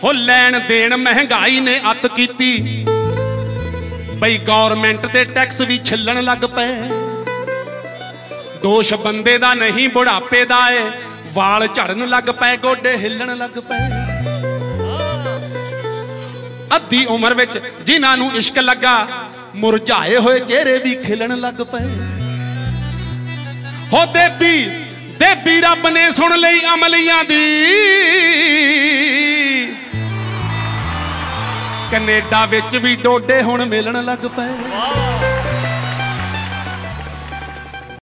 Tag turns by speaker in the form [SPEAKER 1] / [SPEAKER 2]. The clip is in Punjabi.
[SPEAKER 1] ਹੋ ਲੈਣ ਦੇਣ ਮਹਿੰਗਾਈ ਨੇ ਅੱਤ ਕੀਤੀ ਬਈ ਗੌਰਮੈਂਟ ਦੇ ਟੈਕਸ ਵੀ ਛਿੱਲਣ ਲੱਗ ਪਏ। ਦੋਸ਼ ਬੰਦੇ ਦਾ ਨਹੀਂ ਬੁਢਾਪੇ ਦਾ ਏ, ਵਾਲ ਝੜਨ ਲੱਗ ਪਏ, ਗੋਡੇ ਹਿੱਲਣ ਲੱਗ ਪਏ। ਅੱਧੀ ਉਮਰ ਵਿੱਚ ਜਿਨ੍ਹਾਂ ਨੂੰ ਇਸ਼ਕ ਲੱਗਾ ਮੁਰਝਾਏ ਹੋਏ ਚਿਹਰੇ ਵੀ ਖਿਲਣ ਲੱਗ ਪਏ। ਹੋ ਦੇਬੀ ਰੱਬ ਨੇ ਸੁਣ ਲਈ ਅਮਲੀਆਂ ਦੀ, ਕੈਨੇਡਾ ਵਿੱਚ ਵੀ ਡੋਡੇ ਹੁਣ ਮਿਲਣ ਲੱਗ ਪਏ।